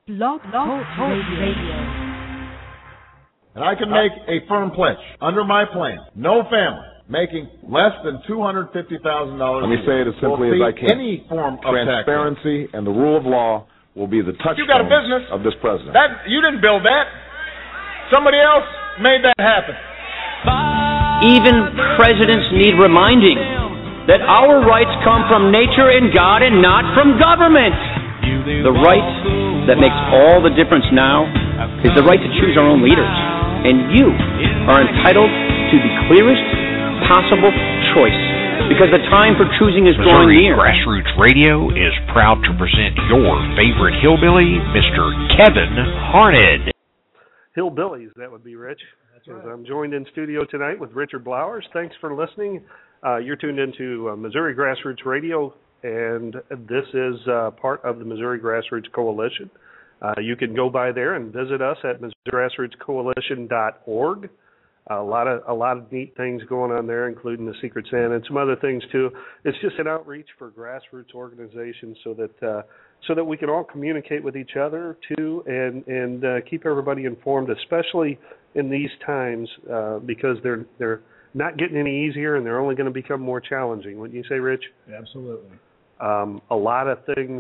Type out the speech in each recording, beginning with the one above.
Blog Talk Radio. And I can make a firm pledge under my plan. No family making less than $250,000. Let me say it as simply as I can. Any form of transparency and the rule of law will be the touchstone of this president. You didn't build that. Somebody else made that happen. Even presidents need reminding that our rights come from nature and God and not from government. The right that makes all the difference now is the right to choose our own leaders. And you are entitled to the clearest possible choice, because the time for choosing is drawing near. Grassroots Radio is proud to present your favorite hillbilly, Mr. Kevin Harned. Hillbillies, that would be Rich. That's right. I'm joined in studio tonight with Richard Blowers. Thanks for listening. You're tuned into Missouri Grassroots Radio, and this is part of the Missouri Grassroots Coalition. You can go by there and visit us at MissouriGrassrootsCoalition.org. A lot of neat things going on there, including the Secret Santa and some other things too. It's just an outreach for grassroots organizations so that we can all communicate with each other too, and keep everybody informed, especially in these times, because they're not getting any easier and they're only going to become more challenging. Wouldn't you say, Rich? Absolutely. A lot of things.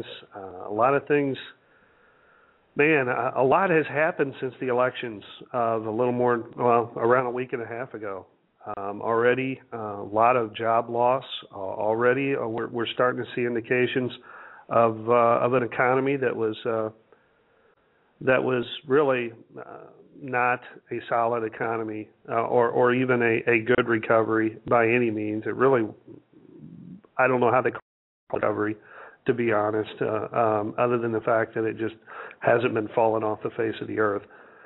Man, a lot has happened since the elections around a week and a half ago. Already, a lot of job loss. Already, we're starting to see indications of an economy that was really not a solid economy, or even a good recovery by any means. It really, I don't know how they call it recovery, to be honest, other than the fact that it just hasn't been falling off the face of the earth.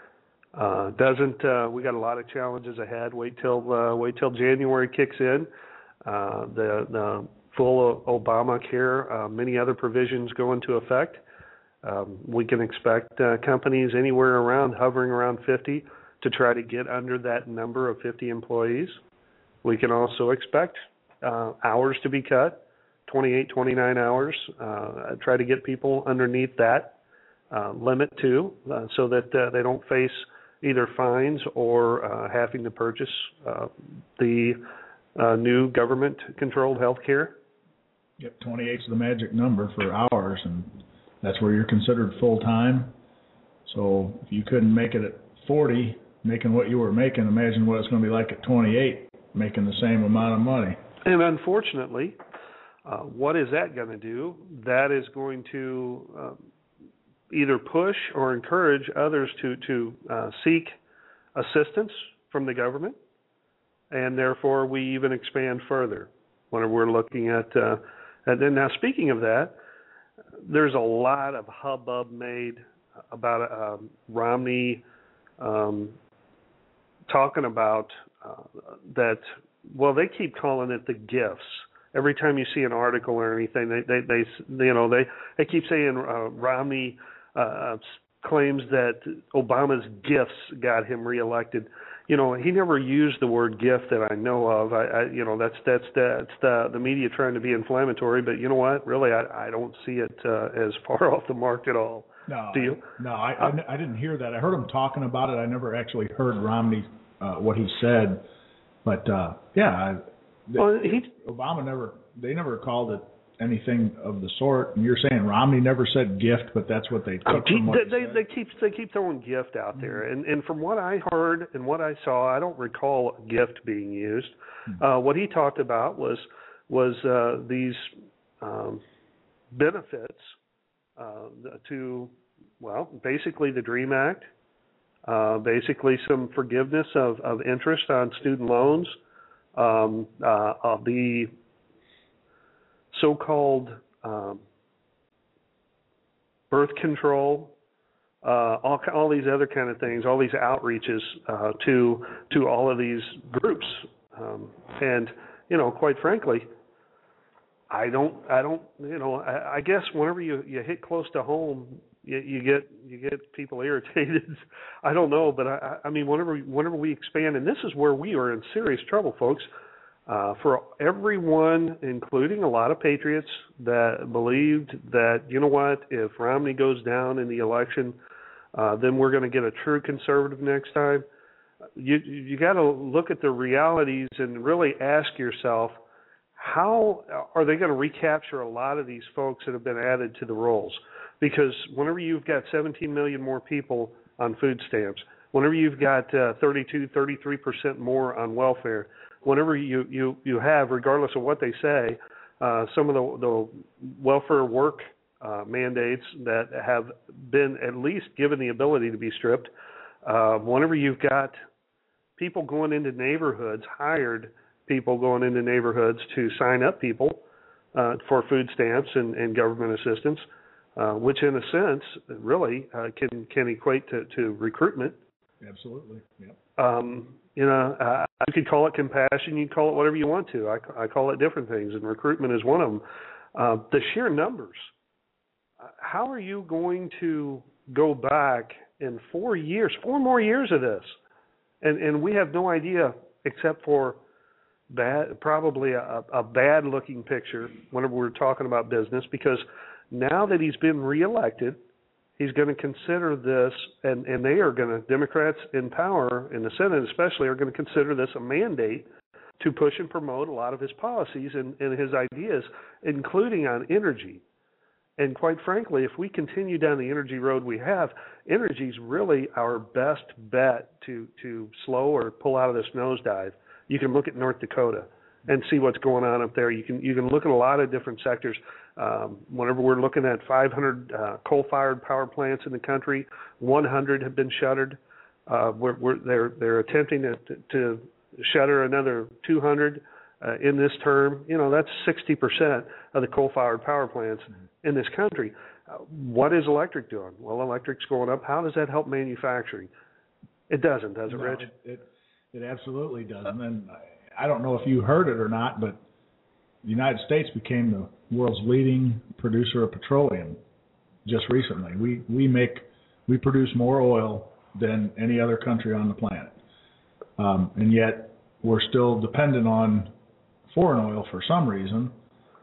We got a lot of challenges ahead. Wait till January kicks in. The full Obamacare, many other provisions go into effect. We can expect companies anywhere hovering around 50 to try to get under that number of 50 employees. We can also expect hours to be cut. 28, 29 hours, try to get people underneath that limit too, so that they don't face either fines or having to purchase the new government-controlled health care. Yep, 28 is the magic number for hours, and that's where you're considered full-time. So if you couldn't make it at 40, making what you were making, imagine what it's going to be like at 28, making the same amount of money. And unfortunately, what is that going to do? That is going to either push or encourage others to seek assistance from the government, and therefore we even expand further when we're looking at. And then now, speaking of that, there's a lot of hubbub made about Romney talking about that. Well, they keep calling it the gifts. Every time you see an article or anything, they keep saying Romney claims that Obama's gifts got him reelected. He never used the word gift that I know of. That's the media trying to be inflammatory. But you know what? Really, I don't see it as far off the mark at all. No, do you? No, I didn't hear that. I heard him talking about it. I never actually heard Romney what he said. But Obama never called it anything of the sort. And you're saying Romney never said gift, but that's what they took from what he said. They keep throwing gift out there. And from what I heard and what I saw, I don't recall gift being used. What he talked about was these benefits to, basically the DREAM Act, basically some forgiveness of interest on student loans, of the so-called birth control, all these other kind of things, all these outreaches to all of these groups, and quite frankly, I guess whenever you hit close to home, you get people irritated. I don't know, but I mean, whenever we expand, and this is where we are in serious trouble, folks. For everyone, including a lot of patriots that believed that, you know what, if Romney goes down in the election, then we're going to get a true conservative next time. You got to look at the realities and really ask yourself, how are they going to recapture a lot of these folks that have been added to the rolls? Because whenever you've got 17 million more people on food stamps, whenever you've got 33% more on welfare, whenever you have, regardless of what they say, some of the welfare work mandates that have been at least given the ability to be stripped, whenever you've got people going into neighborhoods, hired people going into neighborhoods to sign up people for food stamps and government assistance, which in a sense really can equate to recruitment. Absolutely. Yep. You could call it compassion. You can call it whatever you want to. I call it different things, and recruitment is one of them. The sheer numbers. How are you going to go back in 4 more years of this? And we have no idea, except for probably a bad-looking picture whenever we're talking about business, because now that he's been reelected, he's going to consider this, and they are going to, Democrats in power, in the Senate especially, are going to consider this a mandate to push and promote a lot of his policies and his ideas, including on energy. And quite frankly, if we continue down the energy road we have, energy is really our best bet to slow or pull out of this nosedive. You can look at North Dakota and see what's going on up there. You can look at a lot of different sectors. Whenever we're looking at 500 coal-fired power plants in the country, 100 have been shuttered. They're attempting to shutter another 200 in this term. That's 60% of the coal-fired power plants in this country. What is electric doing? Well, electric's going up. How does that help manufacturing? It doesn't, does it, Rich? It absolutely doesn't. And I don't know if you heard it or not, but the United States became the world's leading producer of petroleum just recently. We produce more oil than any other country on the planet, and yet we're still dependent on foreign oil for some reason.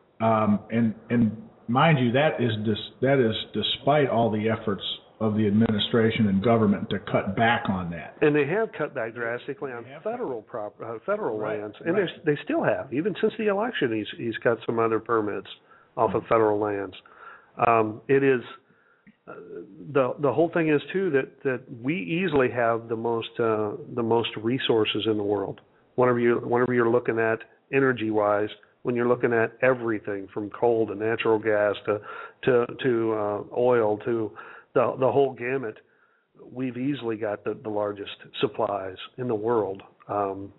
And mind you, that is despite all the efforts of the administration and government to cut back on that. And they have cut back drastically on federal lands, and they still have. Even since the election, he's cut some other permits off of federal lands. It is the whole thing is too that we easily have the most resources in the world. Whenever you're looking at energy-wise, when you're looking at everything from coal to natural gas to oil to the whole gamut, we've easily got the largest supplies in the world, and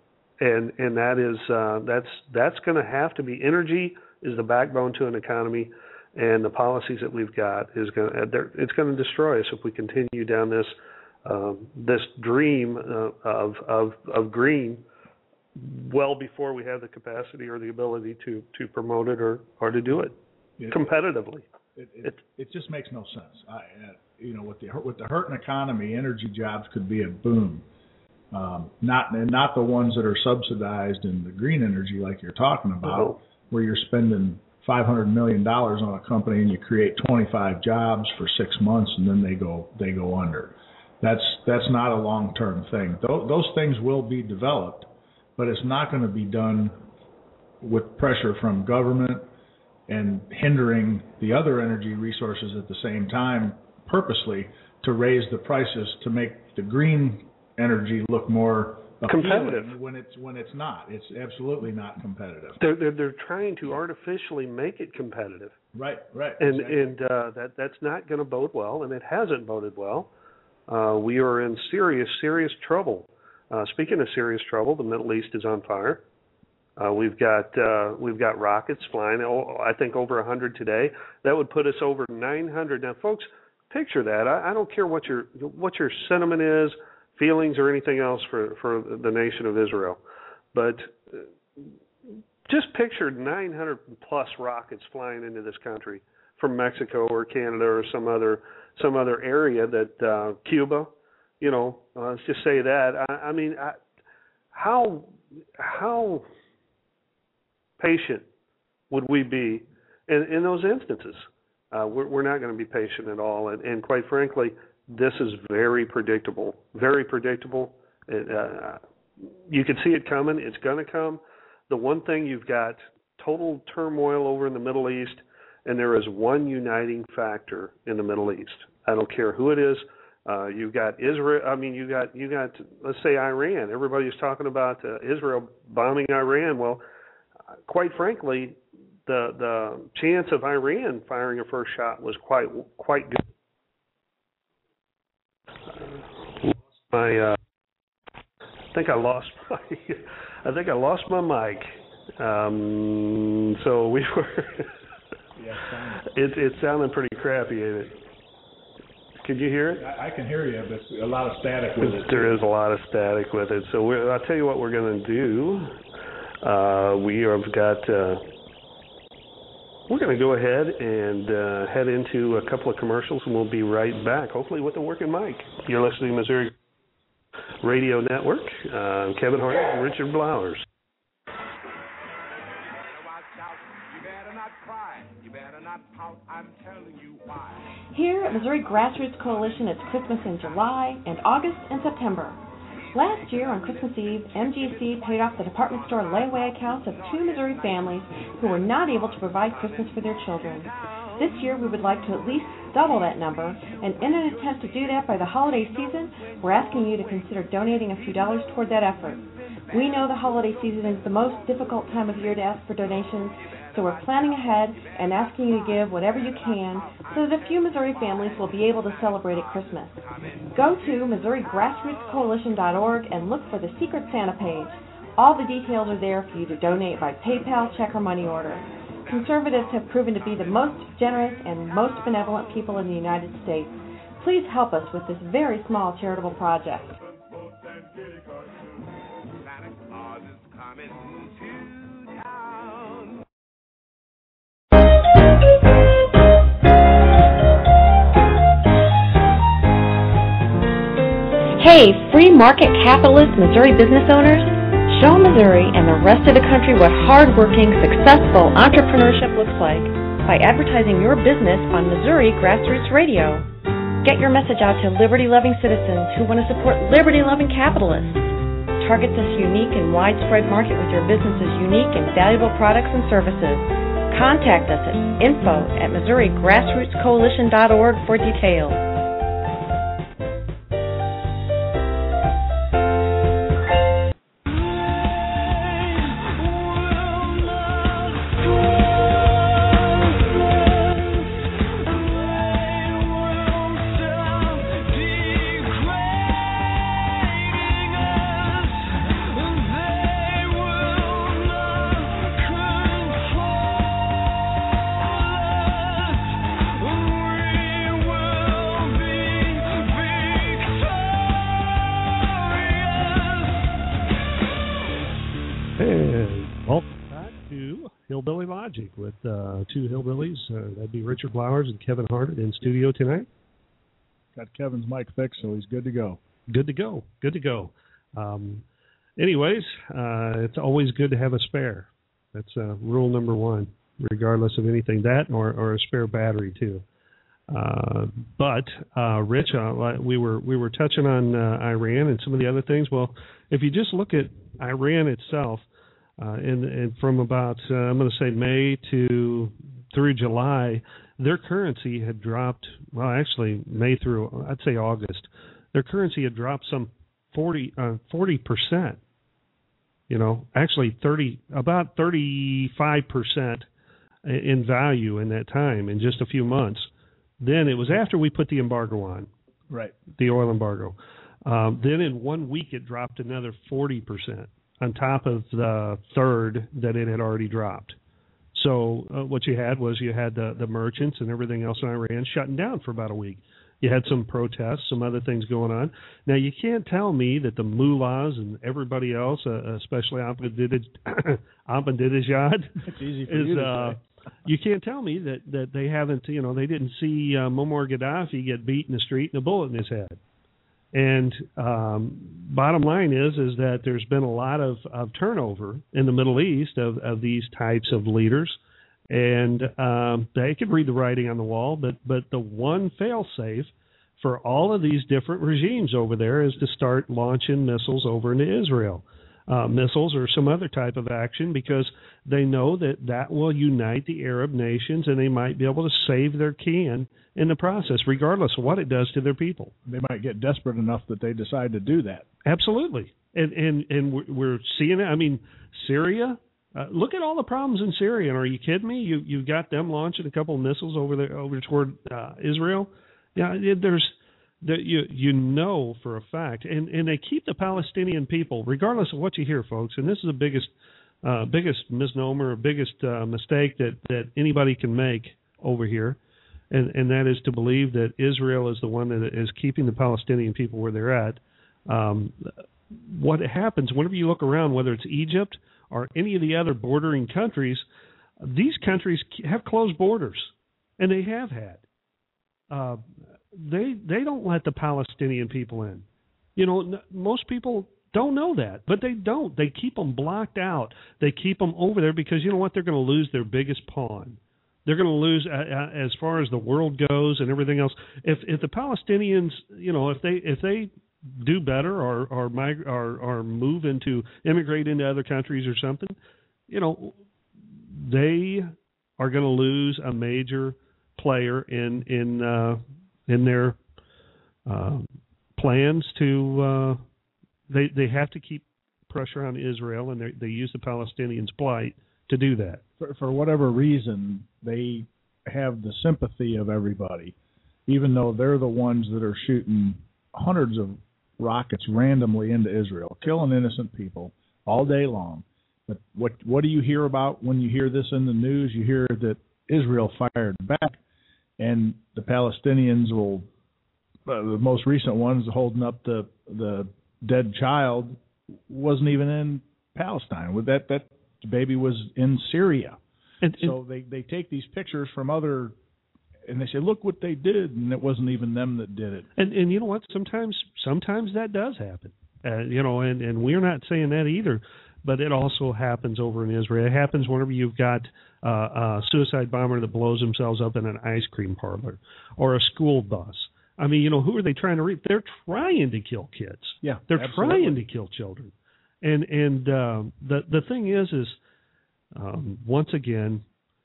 that's going to have to be. Energy is the backbone to an economy, and the policies that we've got it's going to destroy us if we continue down this dream of green well before we have the capacity or the ability to promote it or to do it competitively. It just makes no sense. With the hurting economy, energy jobs could be a boom. Not the ones that are subsidized in the green energy like you're talking about, where you're spending $500 million on a company and you create 25 jobs for 6 months and then they go under. That's not a long-term thing. Those things will be developed, but it's not going to be done with pressure from government and hindering the other energy resources at the same time purposely to raise the prices to make the green energy look more competitive when it's not. It's absolutely not competitive. They're trying to artificially make it competitive. Right. And exactly. and that's not going to bode well, and it hasn't boded well. We are in serious trouble. Speaking of serious trouble, the Middle East is on fire. We've got rockets flying. I think over 100 today. That would put us over 900. Now, folks, picture that. I don't care what your sentiment is, feelings, or anything else for the nation of Israel, but just picture 900 plus rockets flying into this country from Mexico or Canada or some other area that Cuba. Let's just say that. How patient would we be in those instances? We're not going to be patient at all. And quite frankly, this is very predictable. Very predictable. You can see it coming. It's going to come. The one thing, you've got total turmoil over in the Middle East, and there is one uniting factor in the Middle East. I don't care who it is. You've got Israel. I mean, you got. Let's say Iran. Everybody's talking about Israel bombing Iran. Well, quite frankly, the chance of Iran firing a first shot was quite good. I think I lost my mic. So we were. It's sounding pretty crappy, ain't it? Can you hear it? I can hear you, but a lot of static with it. There is a lot of static with it. So I'll tell you what we're going to do. We're going to go ahead and head into a couple of commercials, and we'll be right back, hopefully with a working mic. You're listening to Missouri Radio Network. Kevin Hart and Richard Blowers. Here at Missouri Grassroots Coalition, it's Christmas in July and August and September. Last year on Christmas Eve, MGC paid off the department store layaway accounts of 2 Missouri families who were not able to provide Christmas for their children. This year we would like to at least double that number, and in an attempt to do that by the holiday season, we're asking you to consider donating a few dollars toward that effort. We know the holiday season is the most difficult time of year to ask for donations, so we're planning ahead and asking you to give whatever you can so that a few Missouri families will be able to celebrate at Christmas. Go to MissouriGrassrootsCoalition.org and look for the Secret Santa page. All the details are there for you to donate by PayPal, check, or money order. Conservatives have proven to be the most generous and most benevolent people in the United States. Please help us with this very small charitable project. Hey, free market capitalist Missouri business owners, show Missouri and the rest of the country what hard-working, successful entrepreneurship looks like by advertising your business on Missouri Grassroots Radio. Get your message out to liberty-loving citizens who want to support liberty-loving capitalists. Target this unique and widespread market with your business's unique and valuable products and services. Contact us at info@MissouriGrassrootsCoalition.org for details. With 2 hillbillies. That'd be Richard Blowers and Kevin Hart in studio tonight. Got Kevin's mic fixed, so he's good to go. Good to go. Anyways, it's always good to have a spare. That's rule number 1, regardless of anything. That or a spare battery too. But Rich, we were touching on Iran and some of the other things. Well, if you just look at Iran itself. And from about, I'm going to say May through July, their currency had dropped, well, actually May through, I'd say August, their currency had dropped some 40%, actually about 35% in value in that time, in just a few months. Then it was after we put the embargo on. Right. The oil embargo. Then in 1 week it dropped another 40%. On top of the third that it had already dropped. So what you had was the merchants and everything else in Iran shutting down for about a week. You had some protests, some other things going on. Now, you can't tell me that the mullahs and everybody else, especially Ahmadinejad, it's easy for you to say. You can't tell me that they haven't, they didn't see Muammar Gaddafi get beat in the street and a bullet in his head. And bottom line is that there's been a lot of turnover in the Middle East of these types of leaders, and they could read the writing on the wall. But the one fail-safe for all of these different regimes over there is to start launching missiles over into Israel. Missiles or some other type of action, because they know that will unite the Arab nations, and they might be able to save their kin in the process, regardless of what it does to their people. They might get desperate enough that they decide to do that. Absolutely. And we're seeing it. I mean, Syria, look at all the problems in Syria. And are you kidding me? You've got them launching a couple of missiles over toward Israel. Yeah, you know for a fact, and they keep the Palestinian people, regardless of what you hear, folks. And this is the biggest misnomer, biggest mistake that anybody can make over here, and that is to believe that Israel is the one that is keeping the Palestinian people where they're at. What happens whenever you look around, whether it's Egypt or any of the other bordering countries, these countries have closed borders, and they have had. They don't let the Palestinian people in. You know, most people don't know that, but they don't. They keep them blocked out. They keep them over there because you know what? They're going to lose their biggest pawn. They're going to lose as far as the world goes and everything else. If the Palestinians, you know, if they do better or move into immigrate into other countries or something, you know, they are going to lose a major player in their plans to they have to keep pressure on Israel, and they use the Palestinians' plight to do that. For whatever reason, they have the sympathy of everybody, even though they're the ones that are shooting hundreds of rockets randomly into Israel, killing innocent people all day long. But what do you hear about when you hear this in the news? You hear that Israel fired back, and the Palestinians will, the most recent ones holding up the dead child wasn't even in Palestine. With that baby was in Syria. So they take these pictures from other, and they say, look what they did, and it wasn't even them that did it. And you know what? Sometimes that does happen. You know, and we're not saying that either. But it also happens over in Israel. It happens whenever you've got a suicide bomber that blows themselves up in an ice cream parlor or a school bus. I mean, you know, who are they trying to reach? They're trying to kill kids. Yeah, they're absolutely trying to kill children. And the thing is once again,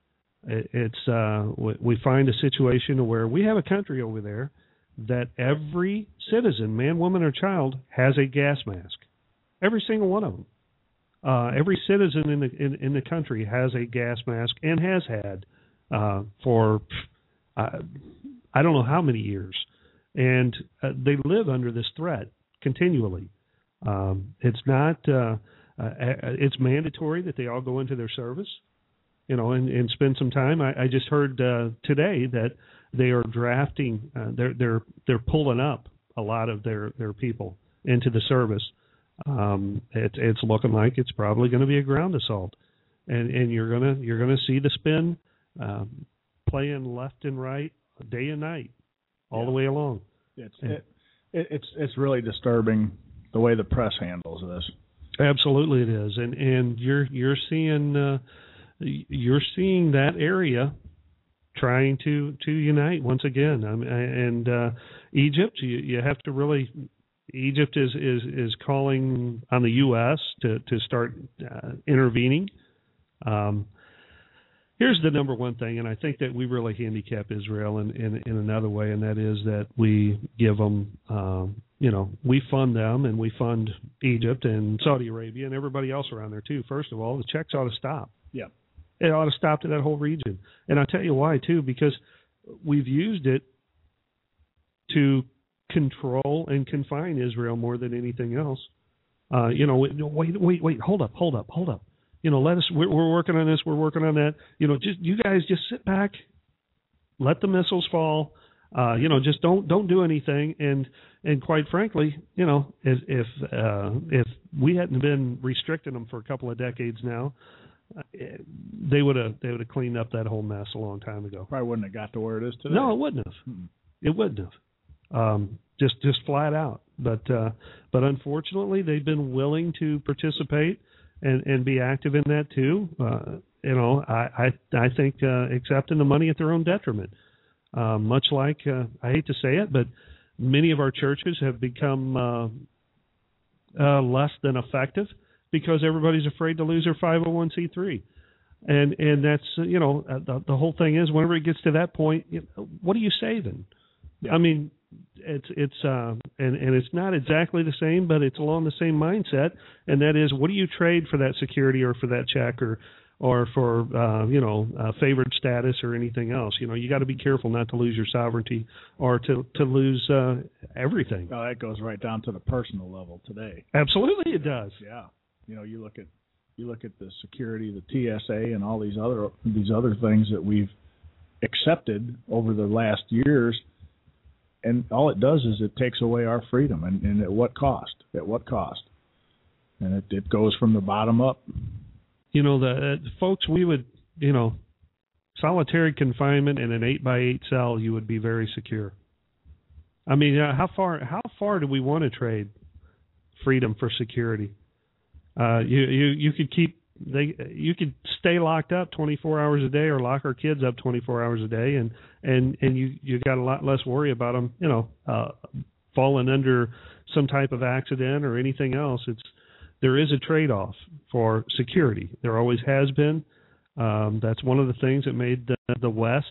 we find a situation where we have a country over there that every citizen, man, woman, or child, has a gas mask. Every single one of them. Every citizen in the country has a gas mask and has had for I don't know how many years, and they live under this threat continually. It's not it's mandatory that they all go into their service, you know, and spend some time. I just heard today that they are drafting. They're pulling up a lot of their people into the service. It's looking like it's probably going to be a ground assault, and you're gonna see the spin playing left and right, day and night, all the way along. It's really disturbing the way the press handles this. Absolutely, it is, and you're seeing that area trying to unite once again. And Egypt, you have to really. Egypt is calling on the U.S. to start intervening. Here's the number one thing, and I think that we really handicap Israel in another way, and that is that we give them, we fund them, and we fund Egypt and Saudi Arabia and everybody else around there too. First of all, the checks ought to stop. Yeah, it ought to stop to that whole region, and I'll tell you why too, because we've used it to control and confine Israel more than anything else. Wait, hold up. You know, we're working on this, we're working on that. You know, you guys just sit back, let the missiles fall. Just don't do anything. And quite frankly, you know, if we hadn't been restricting them for a couple of decades now, they would have cleaned up that whole mess a long time ago. Probably wouldn't have got to where it is today. No, it wouldn't have. It wouldn't have. Just flat out. But unfortunately, they've been willing to participate and be active in that too. I think accepting the money at their own detriment. Much like, I hate to say it, but many of our churches have become less than effective because everybody's afraid to lose their 501c3. And that's, the whole thing is, whenever it gets to that point, what are you saving? Yeah. I mean, it's not exactly the same, but it's along the same mindset, and that is, what do you trade for that security or for that check or for favored status or anything else? You got to be careful not to lose your sovereignty or to lose everything. Oh, that goes right down to the personal level today. Absolutely, it does. Yeah, you look at the security, the TSA, and all these other things that we've accepted over the last years. And all it does is it takes away our freedom, and at what cost? At what cost? And it goes from the bottom up. The folks, we would, solitary confinement in an 8x8 cell, you would be very secure. I mean, how far do we want to trade freedom for security? You could stay locked up 24 hours a day, or lock our kids up 24 hours a day, and you got a lot less worry about them, falling under some type of accident or anything else. There is a trade-off for security. There always has been. That's one of the things that made the West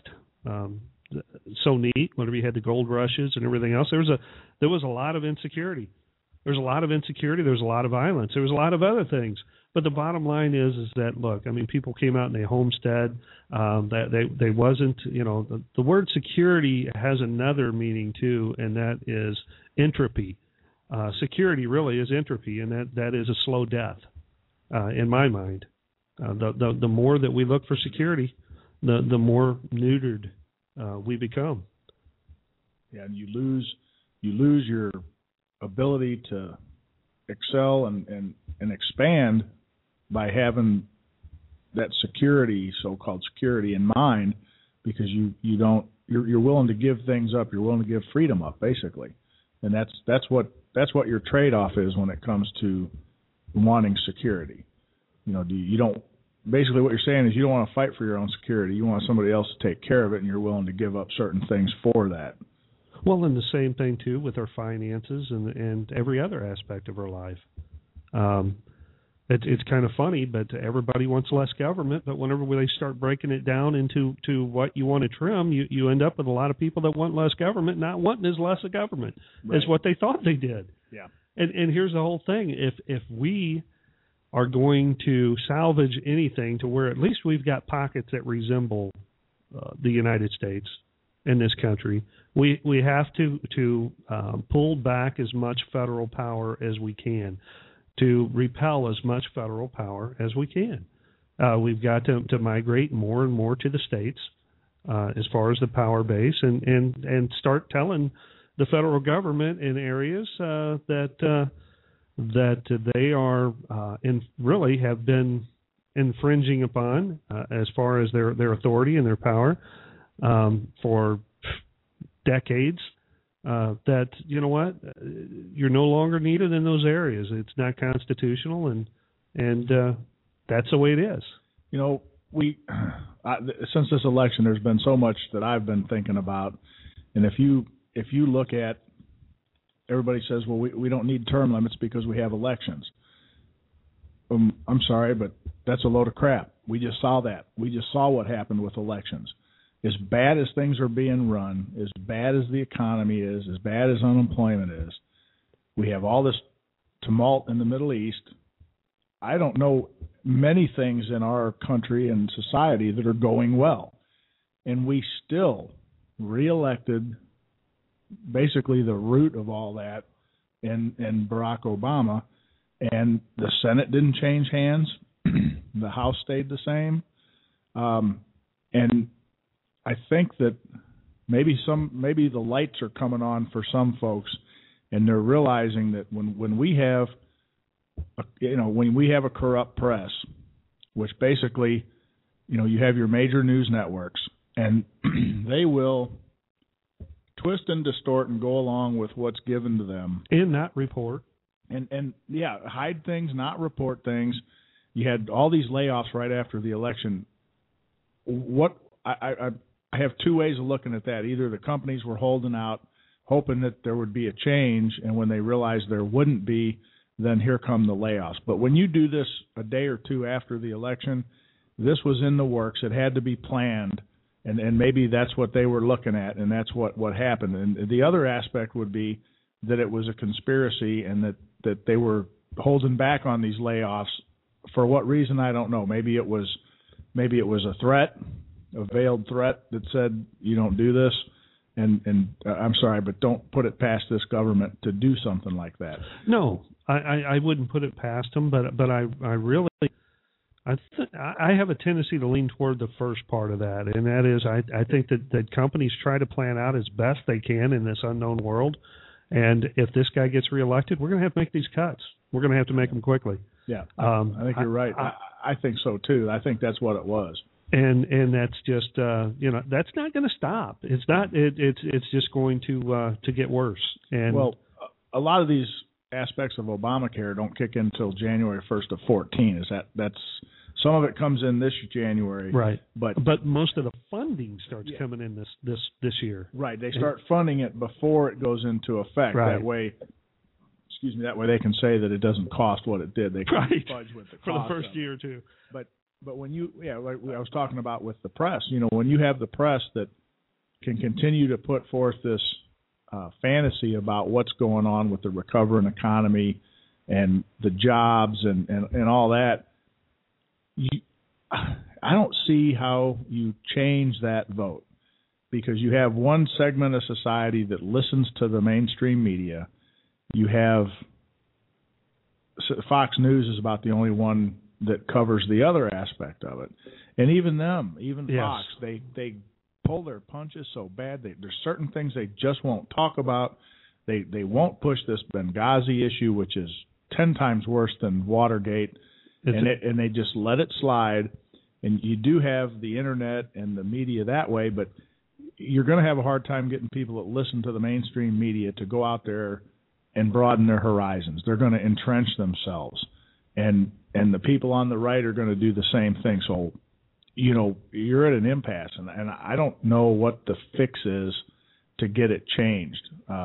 so neat. Whenever you had the gold rushes and everything else, there was a lot of insecurity. There's a lot of insecurity. There's a lot of violence. There was a lot of other things. But the bottom line is that, look, I mean, people came out and they homestead. That they wasn't, the word security has another meaning too, and that is entropy. Security really is entropy, and that is a slow death, in my mind. The more that we look for security, the more neutered we become. Yeah, and you lose your ability to excel and expand by having that security, so-called security, in mind, because you're willing to give things up, you're willing to give freedom up, basically, and that's what your trade-off is when it comes to wanting security. You don't. Basically, what you're saying is you don't want to fight for your own security. You want somebody else to take care of it, and you're willing to give up certain things for that. Well, and the same thing, too, with our finances and every other aspect of our life. It's kind of funny, but everybody wants less government, but whenever they start breaking it down into what you want to trim, you end up with a lot of people that want less government, not wanting as less of government as what they thought they did. Yeah. And here's the whole thing. If we are going to salvage anything to where at least we've got pockets that resemble the United States in this country, we have to pull back as much federal power as we can, to repel as much federal power as we can. We've got to migrate more and more to the states as far as the power base, and start telling the federal government in areas that they are really have been infringing upon as far as their authority and their power for decades. That, you know what, you're no longer needed in those areas. It's not constitutional, and that's the way it is. Since this election, there's been so much that I've been thinking about, and if you look at, everybody says, well, we don't need term limits because we have elections. I'm sorry, but that's a load of crap. We just saw that. We just saw what happened with elections. As bad as things are being run, as bad as the economy is, as bad as unemployment is, we have all this tumult in the Middle East. I don't know many things in our country and society that are going well. And we still reelected basically the root of all that in Barack Obama. And the Senate didn't change hands. The House stayed the same. And I think that maybe the lights are coming on for some folks, and they're realizing that when we have a corrupt press, which basically, you have your major news networks, and they will twist and distort and go along with what's given to them. And not report. And hide things, not report things. You had all these layoffs right after the election. What I have two ways of looking at that. Either the companies were holding out, hoping that there would be a change, and when they realized there wouldn't be, then here come the layoffs. But when you do this a day or two after the election, this was in the works. It had to be planned, and maybe that's what they were looking at, and that's what happened. And the other aspect would be that it was a conspiracy and that they were holding back on these layoffs. For what reason, I don't know. Maybe it was a threat, a veiled threat that said, you don't do this. And I'm sorry, but don't put it past this government to do something like that. No, I wouldn't put it past them, but I really I have a tendency to lean toward the first part of that, and that is I think that companies try to plan out as best they can in this unknown world, and if this guy gets reelected, we're going to have to make these cuts. We're going to have to make them quickly. Yeah, I think you're right. I think so too. I think that's what it was. And that's just that's not going to stop. It's not. It's just going to get worse. And well, a lot of these aspects of Obamacare don't kick in until January 1st of 2014. That's some of it comes in this January, right? But most of the funding starts coming in this year. Right. They start funding it before it goes into effect. Right. That way. Excuse me. That way they can say that it doesn't cost what it did. They can fudge with the cost for the first year or two. But when like I was talking about with the press, when you have the press that can continue to put forth this fantasy about what's going on with the recovering economy and the jobs and all that, I don't see how you change that vote, because you have one segment of society that listens to the mainstream media. You have Fox News is about the only one that covers the other aspect of it, and even Fox, they pull their punches so bad. There's certain things they just won't talk about. They won't push this Benghazi issue, which is 10 times worse than Watergate, and they just let it slide. And you do have the internet and the media that way, but you're going to have a hard time getting people that listen to the mainstream media to go out there and broaden their horizons. They're going to entrench themselves. And the people on the right are going to do the same thing. So, you're at an impasse, and I don't know what the fix is to get it changed.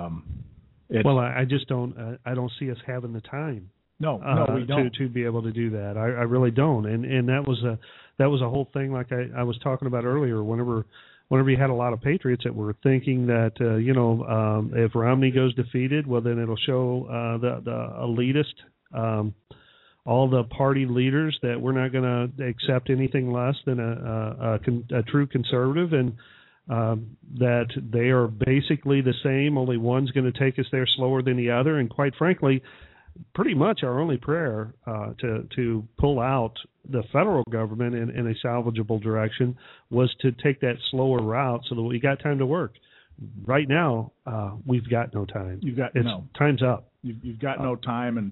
I just don't. I don't see us having the time. No, we don't to be able to do that. I really don't. And that was a whole thing. Like I was talking about earlier. Whenever you had a lot of patriots that were thinking that if Romney goes defeated, well then it'll show the elitist. All the party leaders that we're not going to accept anything less than a true conservative, and that they are basically the same, only one's going to take us there slower than the other. And quite frankly, pretty much our only prayer to pull out the federal government in a salvageable direction was to take that slower route so that we got time to work. Right now, we've got no time. Time's up. You've got no time, and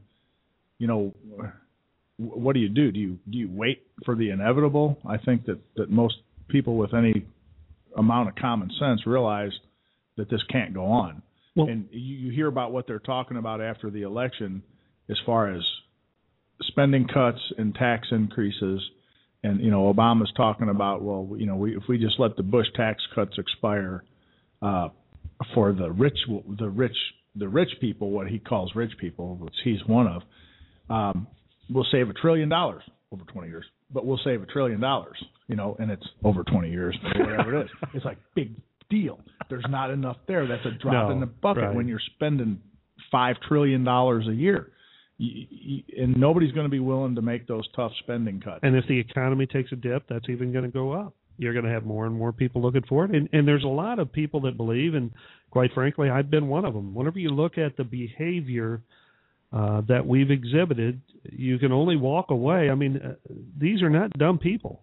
what do? Do you wait for the inevitable? I think that most people with any amount of common sense realize that this can't go on. Well, and you hear about what they're talking about after the election as far as spending cuts and tax increases. And, Obama's talking about, if we just let the Bush tax cuts expire for the rich people, what he calls rich people, which he's one of, we'll save $1 trillion over 20 years. But we'll save $1 trillion, and it's over 20 years or whatever it is. It's like big deal. There's not enough there. That's a drop in the bucket when you're spending $5 trillion a year. And nobody's going to be willing to make those tough spending cuts. And if the economy takes a dip, that's even going to go up. You're going to have more and more people looking for it. And there's a lot of people that believe, and quite frankly, I've been one of them. Whenever you look at the behavior that we've exhibited, you can only walk away. I mean, these are not dumb people.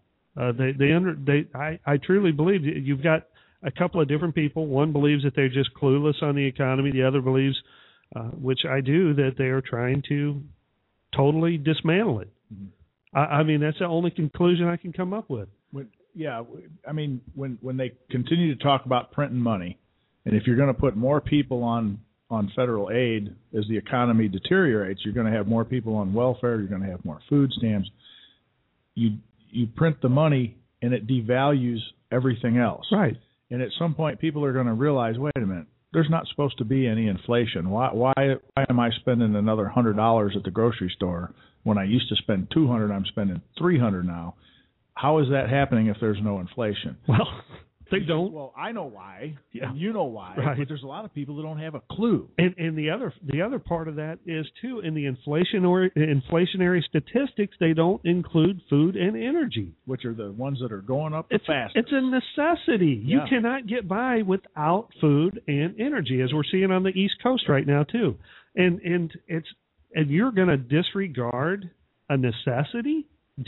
I truly believe you've got a couple of different people. One believes that they're just clueless on the economy. The other believes, which I do, that they are trying to totally dismantle it. Mm-hmm. I mean, that's the only conclusion I can come up with. When they continue to talk about printing money And if you're going to put more people on federal aid as the economy deteriorates, you're going to have more people on welfare, you're going to have more food stamps. You print the money and it devalues everything else. Right. And at some point people are going to realize, wait a minute, there's not supposed to be any inflation. Why am I spending another $100 at the grocery store when I used to spend $200? I'm spending $300 now. How is that happening if there's no inflation? Well, they don't. Well, I know why. Yeah. You know why. Right. But there's a lot of people that don't have a clue. And the other part of that is too, in the inflationary statistics, they don't include food and energy, which are the ones that are going up the fastest. It's a necessity. Yeah. You cannot get by without food and energy, as we're seeing on the East Coast right now too. And you're going to disregard a necessity,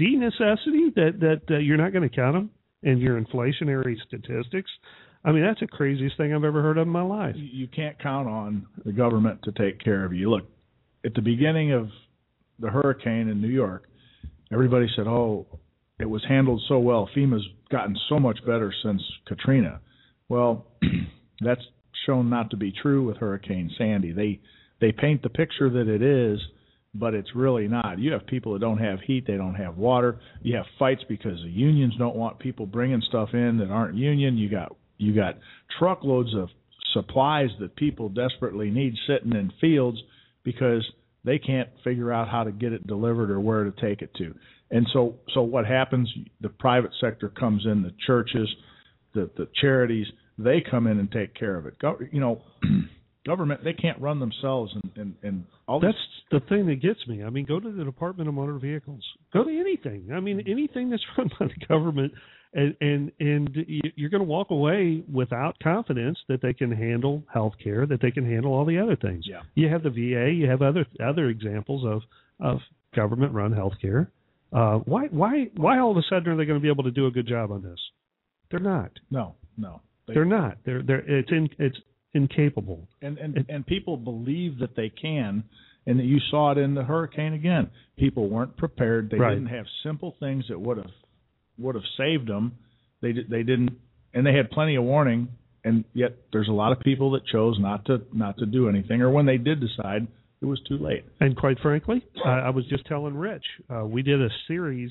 that you're not going to count them in your inflationary statistics. I mean, that's the craziest thing I've ever heard of in my life. You can't count on the government to take care of you. Look, at the beginning of the hurricane in New York, everybody said, oh, it was handled so well. FEMA's gotten so much better since Katrina. Well, that's shown not to be true with Hurricane Sandy. They paint the picture that it is, but it's really not. You have people that don't have heat, they don't have water. You have fights because the unions don't want people bringing stuff in that aren't union. You got truckloads of supplies that people desperately need sitting in fields because they can't figure out how to get it delivered or where to take it to. And so what happens? The private sector comes in, the churches, the charities, they come in and take care of it. Government, they can't run themselves, and all this. That's the thing that gets me. I mean, go to the Department of Motor Vehicles. Go to anything. I mean, anything that's run by the government, and you're going to walk away without confidence that they can handle health care, that they can handle all the other things. Yeah. You have the VA. You have other examples of government-run health care. Why all of a sudden are they going to be able to do a good job on this? They're not. No. They're not. It's incapable. And people believe that they can, and that you saw it in the hurricane again. People weren't prepared. They didn't have simple things that would have saved them. They didn't, and they had plenty of warning. And yet, there's a lot of people that chose not to do anything, or when they did decide, it was too late. And quite frankly, I was just telling Rich, we did a series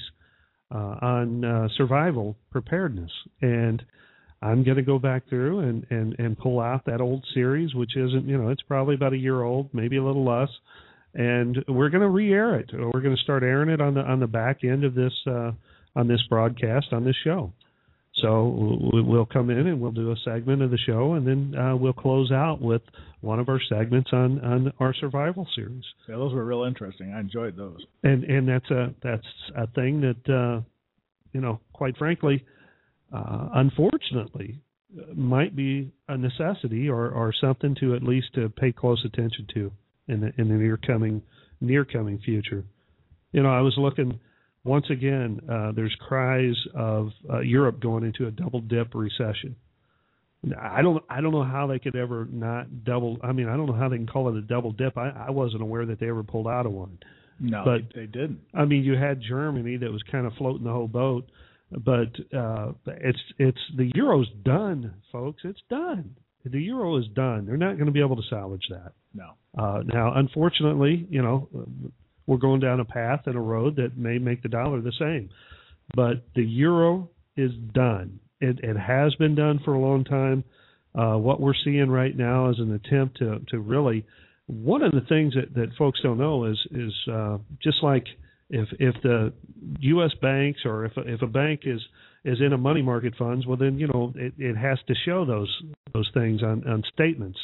on survival preparedness, and I'm going to go back through and pull out that old series, which isn't, it's probably about a year old, maybe a little less, and we're going to re-air it. We're going to start airing it on the back end of this on this broadcast, on this show. So we'll come in and we'll do a segment of the show, and then we'll close out with one of our segments on our survival series. Yeah, those were real interesting. I enjoyed those. And that's a thing that quite frankly, unfortunately, might be a necessity or something to at least to pay close attention to in the near coming future. I was looking once again. There's cries of Europe going into a double dip recession. I don't know how they could ever not double. I mean, I don't know how they can call it a double dip. I wasn't aware that they ever pulled out of one. No, but they didn't. I mean, you had Germany that was kind of floating the whole boat. But it's the euro's done, folks. It's done. The euro is done. They're not going to be able to salvage that. No. Now, unfortunately, we're going down a path and a road that may make the dollar the same. But the euro is done. It has been done for a long time. What we're seeing right now is an attempt to really. One of the things that folks don't know is just like. If the U.S. banks or if a bank is in a money market funds, well then it has to show those things on statements.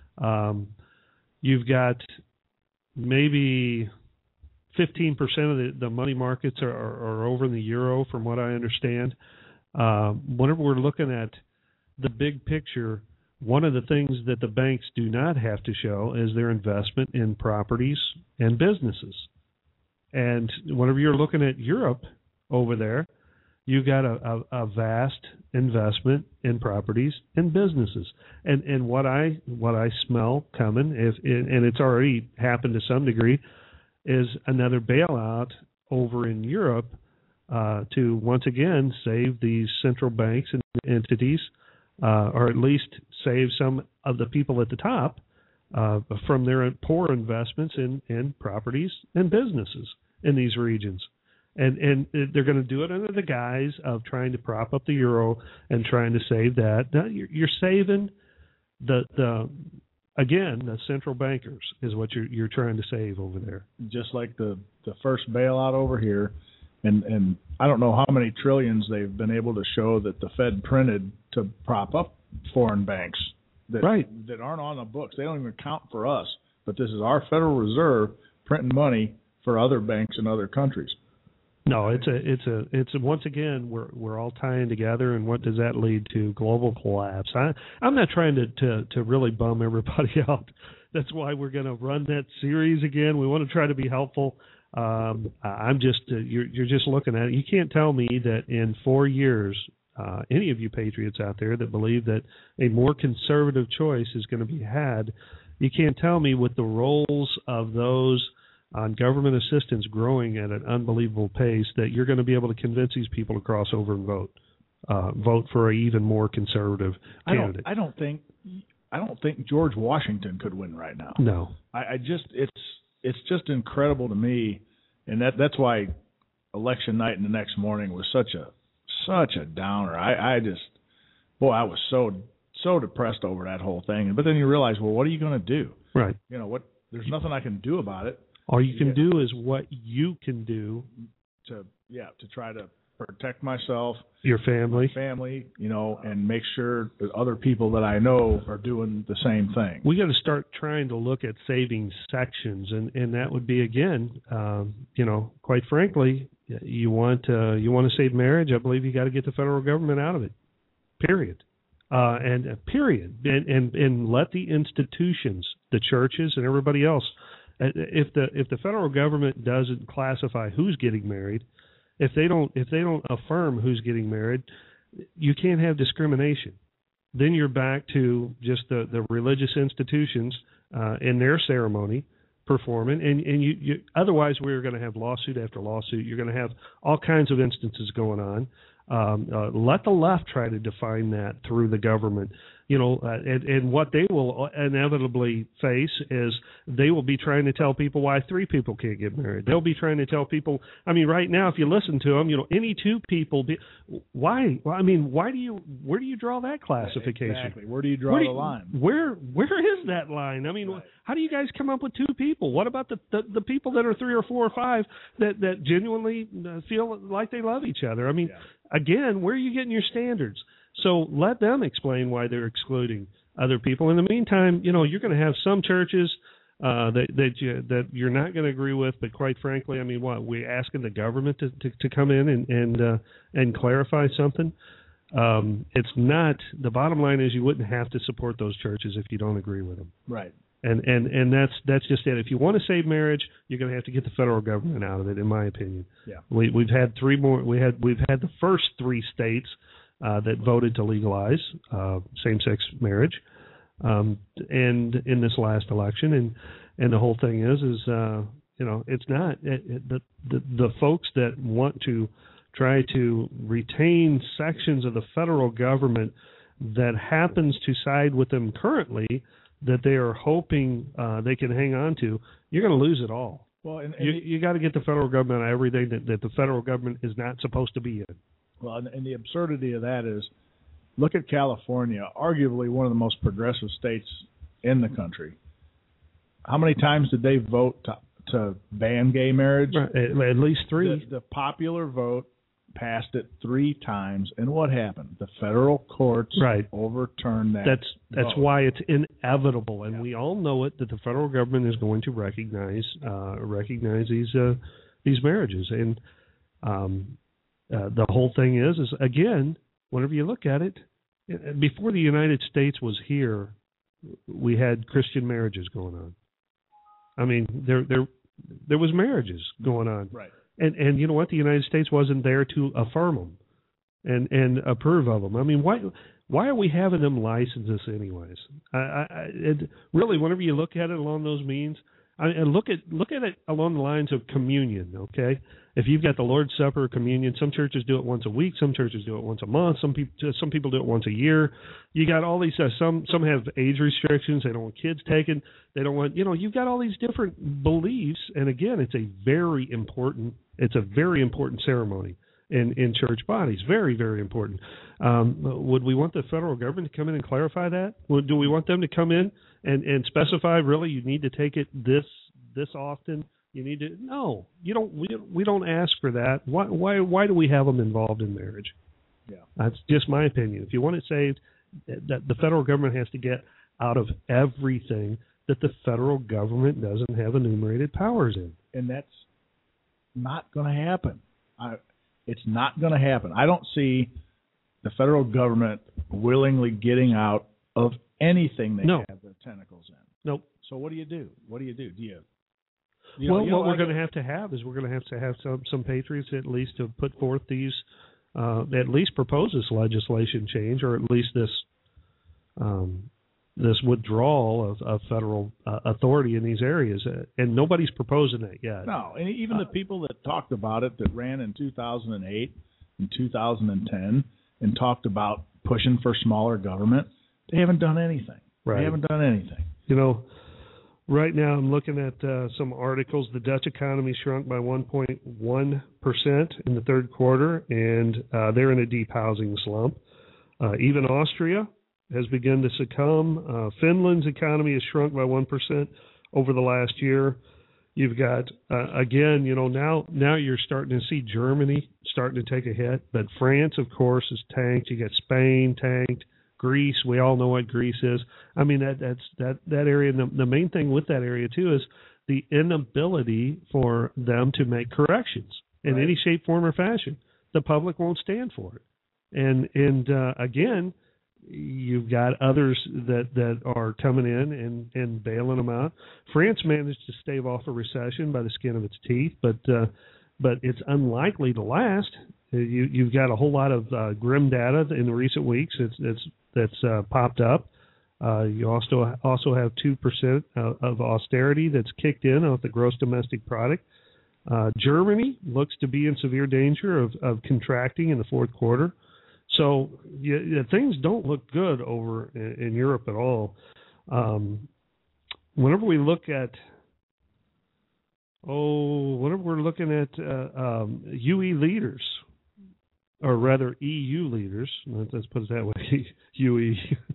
You've got maybe 15% of the money markets are over in the euro, from what I understand. Whenever we're looking at the big picture, one of the things that the banks do not have to show is their investment in properties and businesses. And whenever you're looking at Europe over there, you've got a vast investment in properties and businesses. And what I smell coming, and it's already happened to some degree, is another bailout over in Europe to once again save these central banks and entities or at least save some of the people at the top from their poor investments in properties and businesses in these regions. And they're going to do it under the guise of trying to prop up the euro and trying to save that. Now, you're saving the central bankers is what you're trying to save over there. Just like the first bailout over here, and I don't know how many trillions they've been able to show that the Fed printed to prop up foreign banks that aren't on the books. They don't even count for us, but this is our Federal Reserve printing money for other banks in other countries. No, it's once again we're all tying together, and what does that lead to? Global collapse. I'm not trying to really bum everybody out. That's why we're going to run that series again. We want to try to be helpful. I'm just you're just looking at it. You can't tell me that in 4 years, any of you patriots out there that believe that a more conservative choice is going to be had, you can't tell me with the roles of those on government assistance growing at an unbelievable pace that you're going to be able to convince these people to cross over and vote for an even more conservative candidate. I don't think George Washington could win right now. No, it's just incredible to me, and that's why election night and the next morning was such a downer. I was so depressed over that whole thing. But then you realize, well, what are you going to do? Right. You know what? There's nothing I can do about it. All you can do is what you can do to try to protect myself, your family, and make sure that other people that I know are doing the same thing. We got to start trying to look at saving sections, and that would be again, quite frankly, you want to save marriage. I believe you got to get the federal government out of it. Period. And let the institutions, the churches, and everybody else. If the federal government doesn't classify who's getting married, if they don't affirm who's getting married, you can't have discrimination. Then you're back to just the religious institutions in their ceremony performing, and you otherwise we're going to have lawsuit after lawsuit. You're going to have all kinds of instances going on. Let the left try to define that through the government. And what they will inevitably face is they will be trying to tell people why 3 people can't get married. They'll be trying to tell people. I mean, right now, if you listen to them, any 2 people. Why? Well, I mean, where do you draw that classification? Exactly. Where do you draw the line? Where is that line? I mean, how do you guys come up with 2 people? What about the people that are 3 or 4 or 5 that genuinely feel like they love each other? I mean, again, where are you getting your standards? So let them explain why they're excluding other people. In the meantime, you're going to have some churches that you're not going to agree with. But quite frankly, I mean, we're asking the government to come in and clarify something. It's not. The bottom line is you wouldn't have to support those churches if you don't agree with them. Right. And that's just it. If you want to save marriage, you're going to have to get the federal government out of it, in my opinion. Yeah. We've had 3 more. We've had the first 3 states that voted to legalize same-sex marriage, and in this last election, and the whole thing is it's not the folks that want to try to retain sections of the federal government that happens to side with them currently that they are hoping they can hang on to. You're going to lose it all. Well, and you got to get the federal government out of everything that the federal government is not supposed to be in. Well, and the absurdity of that is, look at California, arguably one of the most progressive states in the country. How many times did they vote to ban gay marriage? Right, at least 3. The popular vote passed it 3 times, and what happened? The federal courts overturned that. That's why it's inevitable, and we all know it, that the federal government is going to recognize these marriages, and the whole thing is again, whenever you look at it, before the United States was here, we had Christian marriages going on. I mean, there was marriages going on, right? And you know what? The United States wasn't there to affirm them and approve of them. I mean, why are we having them license us anyways? Really, whenever you look at it along those means, And look at it along the lines of communion, okay? If you've got the Lord's Supper, communion, some churches do it once a week, some churches do it once a month, some people do it once a year. You got all these. Some have age restrictions. They don't want kids taken. They don't want. You've got all these different beliefs. And again, it's a very important ceremony in church bodies. Very, very important. Would we want the federal government to come in and clarify that? Do we want them to come in and specify, really, you need to take it this often? You need to. No, you don't. We don't ask for that. Why do we have them involved in marriage? Yeah, that's just my opinion. If you want it saved, that the federal government has to get out of everything that the federal government doesn't have enumerated powers in, and that's not going to happen. It's not going to happen. I don't see the federal government willingly getting out of anything they have their tentacles in. Nope. So what do you do? What do? What we're going to have is we're going to have some patriots at least to put forth these, at least propose this legislation change, or at least this withdrawal of federal authority in these areas, and nobody's proposing that yet. No, and even the people that talked about it, that ran in 2008 and 2010 and talked about pushing for smaller government, they haven't done anything. Right. They haven't done anything. Right now I'm looking at some articles. The Dutch economy shrunk by 1.1% in the third quarter, and they're in a deep housing slump. Even Austria has begun to succumb. Finland's economy has shrunk by 1% over the last year. You've got, again, now you're starting to see Germany starting to take a hit, but France, of course, is tanked. You got Spain tanked. Greece, we all know what Greece is. I mean, that area. The main thing with that area too is the inability for them to make corrections in any shape, form, or fashion. The public won't stand for it, and again, you've got others that are coming in and bailing them out. France managed to stave off a recession by the skin of its teeth, but it's unlikely to last. You've got a whole lot of grim data in the recent weeks that's popped up. You also have 2% of austerity that's kicked in off the gross domestic product. Germany looks to be in severe danger of contracting in the fourth quarter. So things don't look good over in Europe at all. Whenever we're looking at UE leaders, or rather EU leaders, let's put it that way, UE.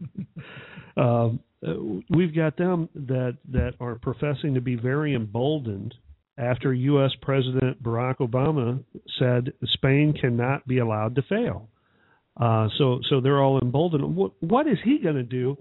We've got them that are professing to be very emboldened after U.S. President Barack Obama said Spain cannot be allowed to fail. So they're all emboldened. What is he going to do?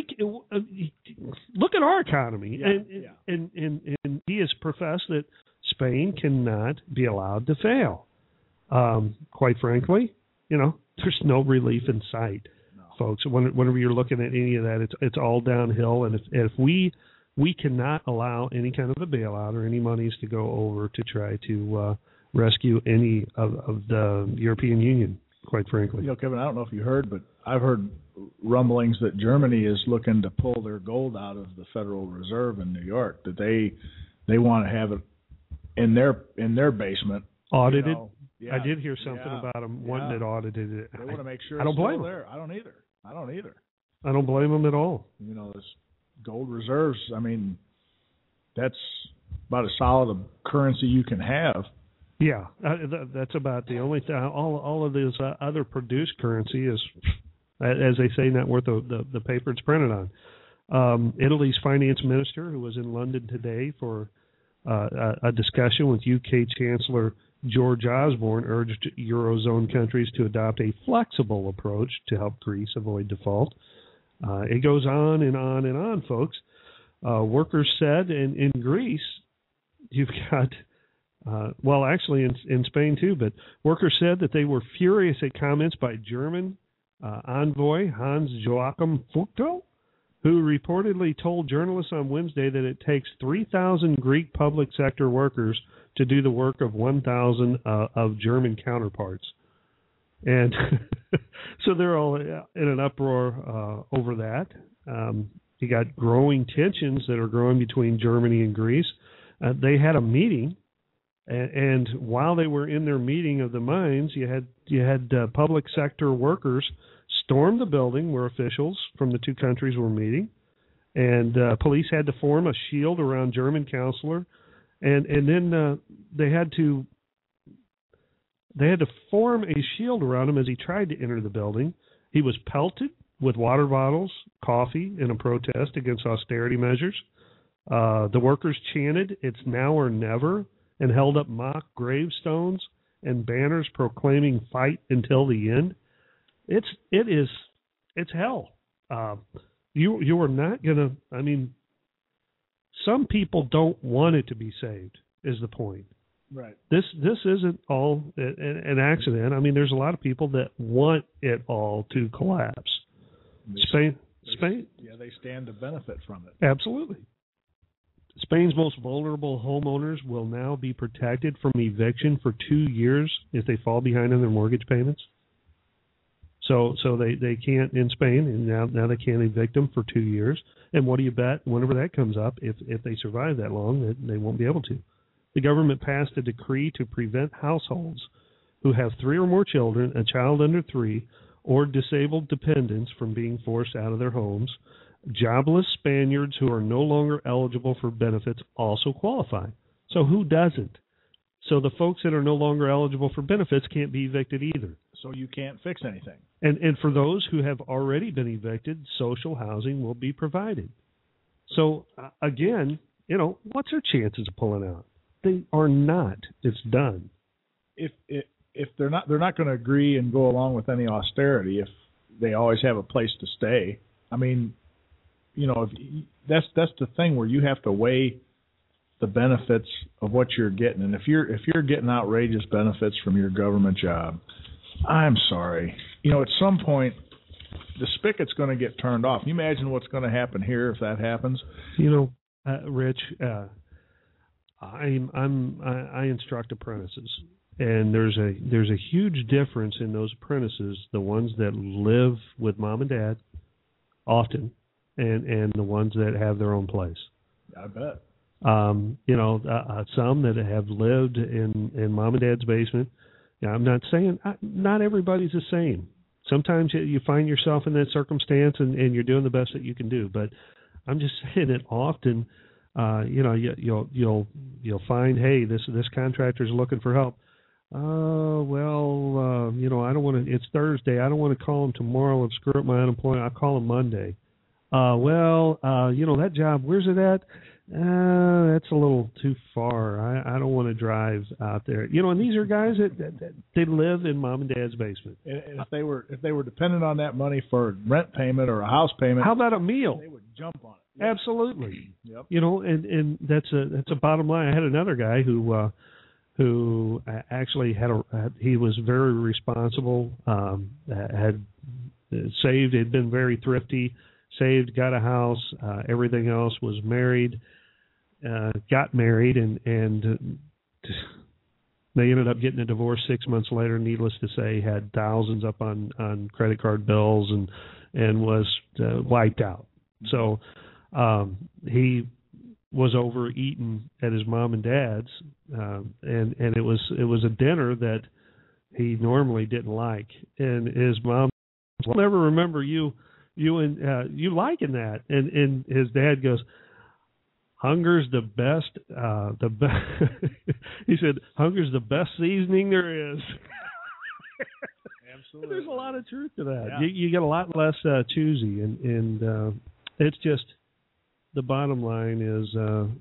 Look at our economy, and he has professed that Spain cannot be allowed to fail. Quite frankly, there's no relief in sight, folks. Whenever you're looking at any of that, it's all downhill. And if we cannot allow any kind of a bailout or any monies to go over to try to rescue any of the European Union, quite frankly. Kevin, I don't know if you heard, but I've heard rumblings that Germany is looking to pull their gold out of the Federal Reserve in New York. That they want to have it in their basement audited. I did hear something about them wanting it audited. They want to make sure I don't blame them. There. I don't either. I don't blame them at all. This gold reserves, I mean, that's about as solid a currency you can have. Yeah, that's about the only thing. All of this other produced currency is, as they say, not worth the paper it's printed on. Italy's finance minister, who was in London today for a discussion with UK Chancellor George Osborne, urged Eurozone countries to adopt a flexible approach to help Greece avoid default. It goes on and on and on, folks. Workers said in Greece, you've got, actually in Spain too, but workers said that they were furious at comments by German envoy Hans-Joachim Vogel, who reportedly told journalists on Wednesday that it takes 3,000 Greek public sector workers to do the work of 1,000 of German counterparts. And so they're all in an uproar over that. You got growing tensions that are growing between Germany and Greece. They had a meeting, and while they were in their meeting of the minds, you had public sector workers storm the building where officials from the two countries were meeting, and police had to form a shield around German counselor, and then they had to form a shield around him as he tried to enter the building. He was pelted with water bottles, coffee, in a protest against austerity measures. The workers chanted, "It's now or never," and held up mock gravestones and banners proclaiming "fight until the end." It's hell. You are not gonna. I mean, some people don't want it to be saved. Is the point? Right. This isn't all an accident. I mean, there's a lot of people that want it all to collapse. Spain. Yeah, they stand to benefit from it. Absolutely. Spain's most vulnerable homeowners will now be protected from eviction for 2 years if they fall behind on their mortgage payments. So they can't in Spain, and now they can't evict them for 2 years. And what do you bet? Whenever that comes up, if they survive that long, they won't be able to. The government passed a decree to prevent households who have 3 or more children, a child under 3, or disabled dependents from being forced out of their homes. Jobless Spaniards who are no longer eligible for benefits also qualify. So who doesn't? So the folks that are no longer eligible for benefits can't be evicted either. So you can't fix anything. And for those who have already been evicted, social housing will be provided. So again, what's their chances of pulling out? They are not. It's done. If they're not going to agree and go along with any austerity if they always have a place to stay. I mean, that's the thing where you have to weigh the benefits of what you're getting. And if you're getting outrageous benefits from your government job, I'm sorry. At some point the spigot's going to get turned off. Can you imagine what's going to happen here if that happens? Rich, I instruct apprentices, and there's a huge difference in those apprentices, the ones that live with mom and dad often, and the ones that have their own place. I bet. Some that have lived in mom and dad's basement. Now, I'm not saying not everybody's the same. Sometimes you find yourself in that circumstance, and you're doing the best that you can do. But I'm just saying that often, you'll find, hey, this contractor's looking for help. I don't want to. It's Thursday. I don't want to call him tomorrow and screw up my unemployment. I'll call him Monday. That job, where's it at? That's a little too far. I don't want to drive out there. And these are guys that they live in mom and dad's basement. And if they were dependent on that money for rent payment or a house payment, how about a meal? They would jump on it. Yeah. Absolutely. Yep. And that's a bottom line. I had another guy who actually he was very responsible, had saved, had been very thrifty, saved, got a house, everything else, was married, got married, and they ended up getting a divorce 6 months later. Needless to say, had thousands up on credit card bills and was wiped out. So he was overeaten at his mom and dad's, and it was a dinner that he normally didn't like, and his mom will never remember you liking that, and his dad goes, hunger's the best. He said, hunger's the best seasoning there is. Absolutely. There's a lot of truth to that. Yeah. You get a lot less choosy, and it's just the bottom line is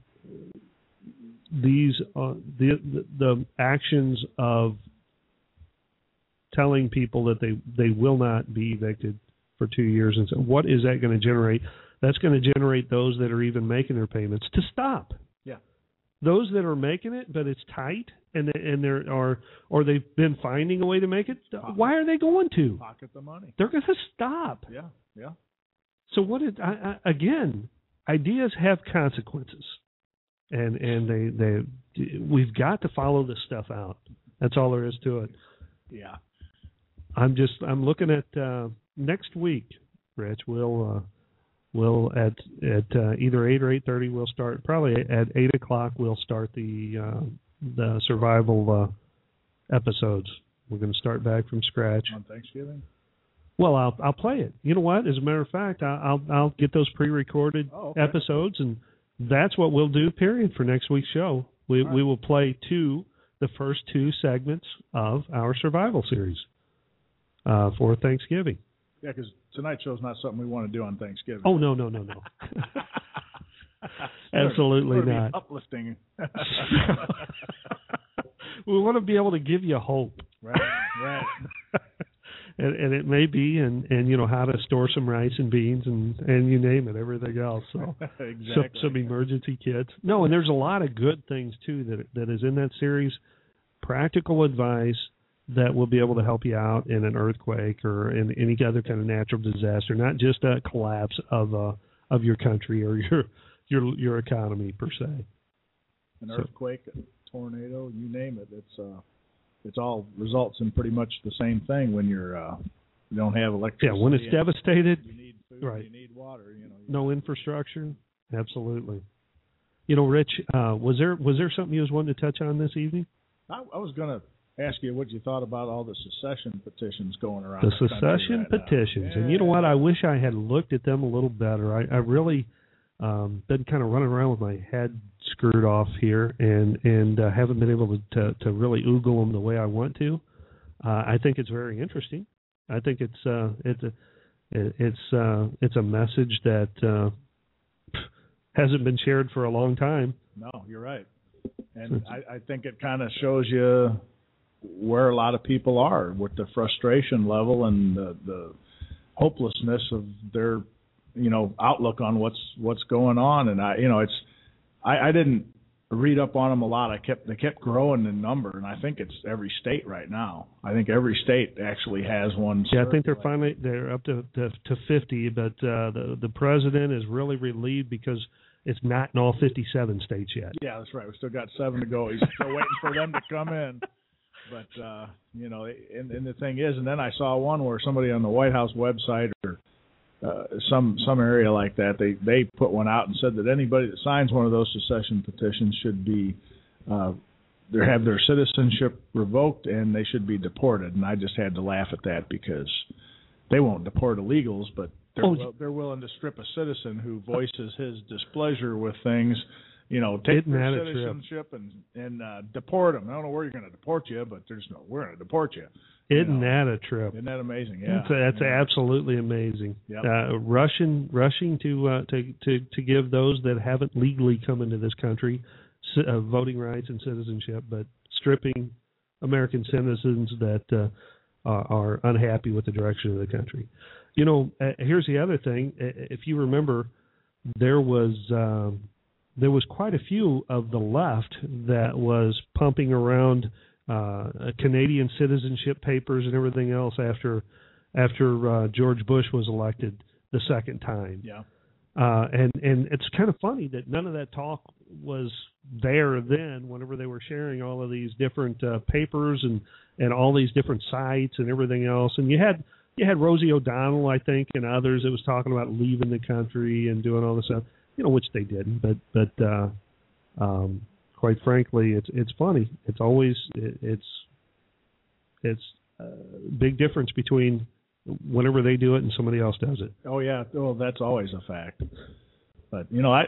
the actions of telling people that they will not be evicted for 2 years, and so what is that going to generate? That's going to generate those that are even making their payments to stop. Yeah. Those that are making it, but it's tight, and or they've been finding a way to make it. Why are they going to pocket the money? They're going to stop. Yeah. So again, ideas have consequences, and we've got to follow this stuff out. That's all there is to it. Yeah. I'm looking at next week, Rich. we'll at either 8 or 8:30 we'll start. Probably at 8 o'clock we'll start the survival episodes. We're going to start back from scratch on Thanksgiving. Well, I'll play it. You know what? As a matter of fact, I'll get those pre-recorded episodes, and that's what we'll do. Period for next week's show. We will play the first 2 segments of our survival series for Thanksgiving. Yeah, because tonight's show's not something we want to do on Thanksgiving. Oh no. Absolutely not. Uplifting. We want to be able to give you hope. Right. And it may be, and how to store some rice and beans and you name it, everything else. So exactly. Some emergency kits. No, and there's a lot of good things too that is in that series. Practical advice that will be able to help you out in an earthquake or in any other kind of natural disaster, not just a collapse of your country or your economy per se. An earthquake, a tornado, you name it. It's all results in pretty much the same thing when you don't have electricity. Yeah, when it's devastated, you need food, right? You need water. No infrastructure. Absolutely. Rich, was there something you was wanting to touch on this evening? I was going to ask you what you thought about all the secession petitions going around. The secession petitions, and you know what? I wish I had looked at them a little better. I really been kind of running around with my head screwed off here, and haven't been able to really oogle them the way I want to. I think it's very interesting. I think it's a message that hasn't been shared for a long time. No, you're right, and I think it kind of shows you where a lot of people are with the frustration level and the hopelessness of their outlook on what's going on. And I didn't read up on them a lot. They kept growing in number, and I think it's every state right now. I think every state actually has one. Yeah, I think they're up to 50, but the president is really relieved because it's not in all 57 states yet. Yeah, that's right. We still got 7 to go. He's still waiting for them to come in. But and the thing is, and then I saw one where somebody on the White House website or some area like that, they put one out and said that anybody that signs one of those secession petitions should be have their citizenship revoked and they should be deported. And I just had to laugh at that because they won't deport illegals, but they're willing to strip a citizen who voices his displeasure with things. Take their citizenship and deport them. I don't know where you're going to deport you, but we're going to deport you. Isn't that a trip? Isn't that amazing? Yeah, that's absolutely amazing. Yep. Rushing to give those that haven't legally come into this country voting rights and citizenship, but stripping American citizens that are unhappy with the direction of the country. Here's the other thing. If you remember, there was quite a few of the left that was pumping around Canadian citizenship papers and everything else after George Bush was elected the second time. Yeah. And it's kind of funny that none of that talk was there then whenever they were sharing all of these different papers and all these different sites and everything else. And you had Rosie O'Donnell, I think, and others that was talking about leaving the country and doing all this stuff, which they didn't. But quite frankly, it's funny. It's always it's a big difference between whenever they do it and somebody else does it. Oh yeah, that's always a fact. But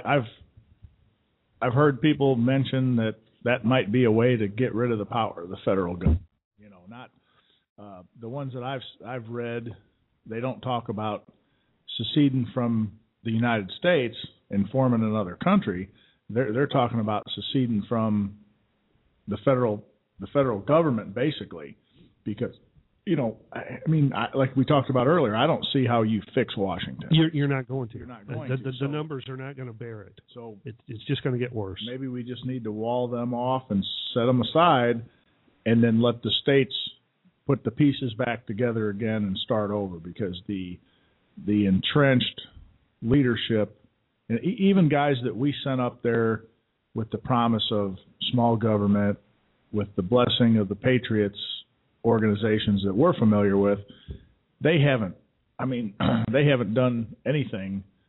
I've heard people mention that might be a way to get rid of the power of the federal government. Not the ones that I've read. They don't talk about seceding from the United States and forming another country. They're talking about seceding from the federal government, basically, because like we talked about earlier, I don't see how you fix Washington. You're not going to. You're not going to. The numbers are not going to bear it. So it's just going to get worse. Maybe we just need to wall them off and set them aside, and then let the states put the pieces back together again and start over, because the entrenched leadership, and even guys that we sent up there with the promise of small government, with the blessing of the Patriots organizations that we're familiar with, they haven't done anything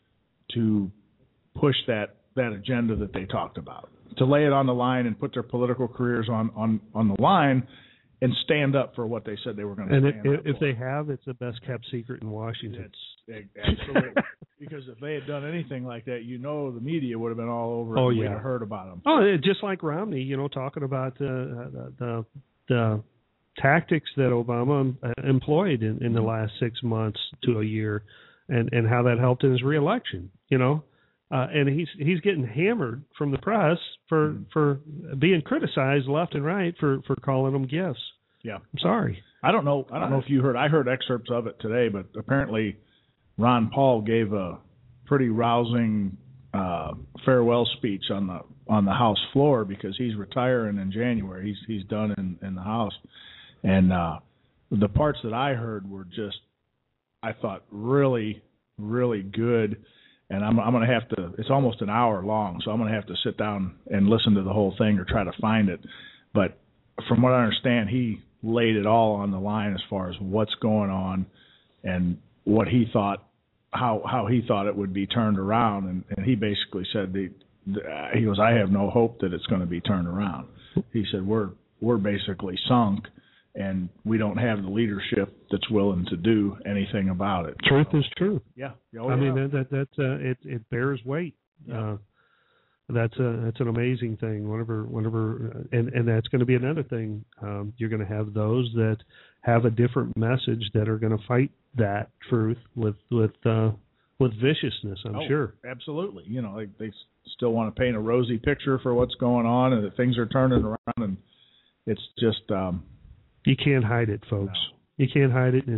to push that agenda that they talked about, to lay it on the line and put their political careers on the line and stand up for what they said they were going to stand up for. And if they have, it's the best kept secret in Washington. Absolutely. Because if they had done anything like that, the media would have been all over it. Oh, and yeah. We'd have heard about them. Oh, just like Romney, talking about the tactics that Obama employed in the last 6 months to a year, and how that helped in his reelection. And he's getting hammered from the press for being criticized left and right for calling them gifts. Yeah, I'm sorry. I don't know if you heard. I heard excerpts of it today, but apparently Ron Paul gave a pretty rousing farewell speech on the House floor because he's retiring in January. He's done in the House, and the parts that I heard were just, I thought, really, really good. And I'm going to have to, it's almost an hour long, so I'm going to have to sit down and listen to the whole thing or try to find it. But from what I understand, he laid it all on the line as far as what's going on and what he thought, how he thought it would be turned around. And he basically said, he goes, I have no hope that it's going to be turned around. He said, we're basically sunk, and we don't have the leadership that's willing to do anything about it. Truth is truth. Yeah. I mean, it bears weight. Yeah. That's an amazing thing. Whenever, and that's going to be another thing. You're going to have those that have a different message that are going to fight that truth with viciousness. I'm sure. Absolutely. They still want to paint a rosy picture for what's going on, and that things are turning around, and it's just. You can't hide it, folks. No. You can't hide it,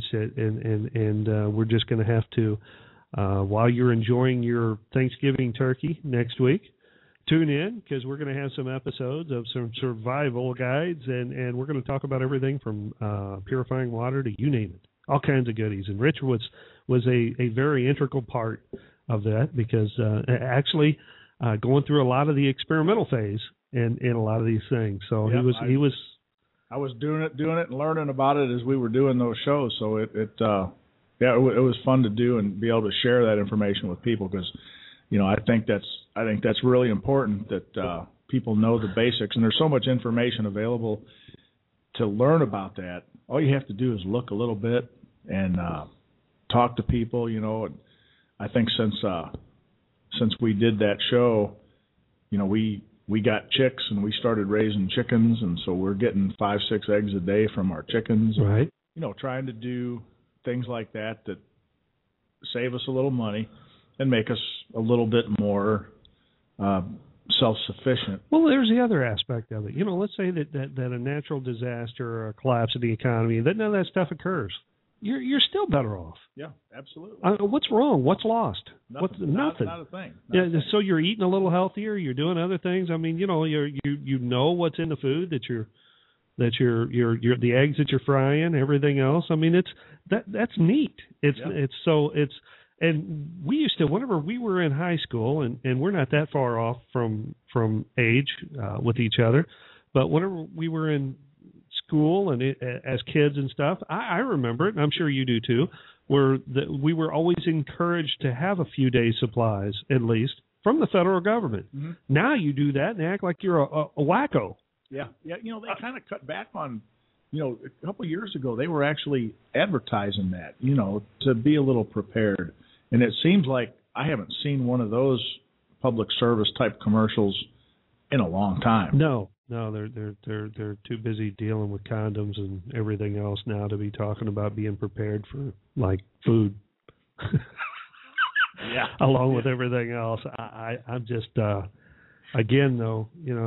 and we're just going to have to, while you're enjoying your Thanksgiving turkey next week, tune in because we're going to have some episodes of some survival guides, and we're going to talk about everything from purifying water to you name it, all kinds of goodies. And Rich was a very integral part of that because actually going through a lot of the experimental phase in a lot of these things. So yep, he was. I was doing it and learning about it as we were doing those shows. So it was fun to do and be able to share that information with people because, I think that's really important that people know the basics. And there's so much information available to learn about that. All you have to do is look a little bit and talk to people. And I think since we did that show, we got chicks and we started raising chickens, and so we're getting 5-6 eggs a day from our chickens. Right. Trying to do things like that save us a little money and make us a little bit more self-sufficient. Well, there's the other aspect of it. Let's say that a natural disaster or a collapse of the economy, that none of that stuff occurs. You're still better off. Yeah, absolutely. What's wrong? What's lost? Nothing. Nothing. Not a thing. So you're eating a little healthier. You're doing other things. I mean, you know what's in the food that you're the eggs that you're frying, everything else. I mean, that's neat. And we used to, whenever we were in high school, and we're not that far off from age with each other, but whenever we were in school and as kids and stuff, I remember it, and I'm sure you do too, we were always encouraged to have a few days' supplies, at least, from the federal government. Mm-hmm. Now you do that and act like you're a wacko. Yeah. They kind of cut back on, a couple of years ago, they were actually advertising that, to be a little prepared. And it seems like I haven't seen one of those public service type commercials in a long time. No, they're too busy dealing with condoms and everything else now to be talking about being prepared for like food. Yeah. Along with everything else, I'm just again though,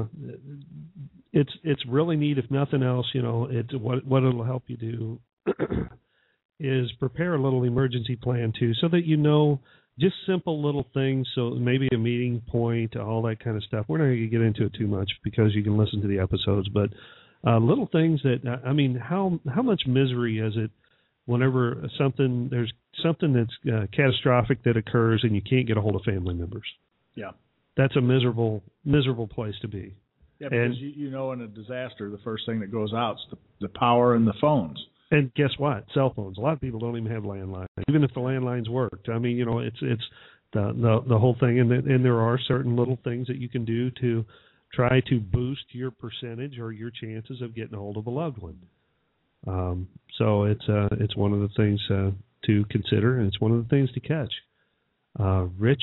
it's really neat. If nothing else, it's what it'll help you do is prepare a little emergency plan too, so that just simple little things. So maybe a meeting point, all that kind of stuff. We're not going to get into it too much because you can listen to the episodes, but little things that, how much misery is it whenever there's something that's catastrophic that occurs and you can't get a hold of family members? Yeah. That's a miserable place to be. Yeah, because in a disaster, the first thing that goes out is the power and the phones. And guess what? Cell phones. A lot of people don't even have landlines, even if the landlines worked. I mean, it's the whole thing, and there are certain little things that you can do to try to boost your percentage or your chances of getting a hold of a loved one. So it's one of the things to consider, and it's one of the things to catch. Rich,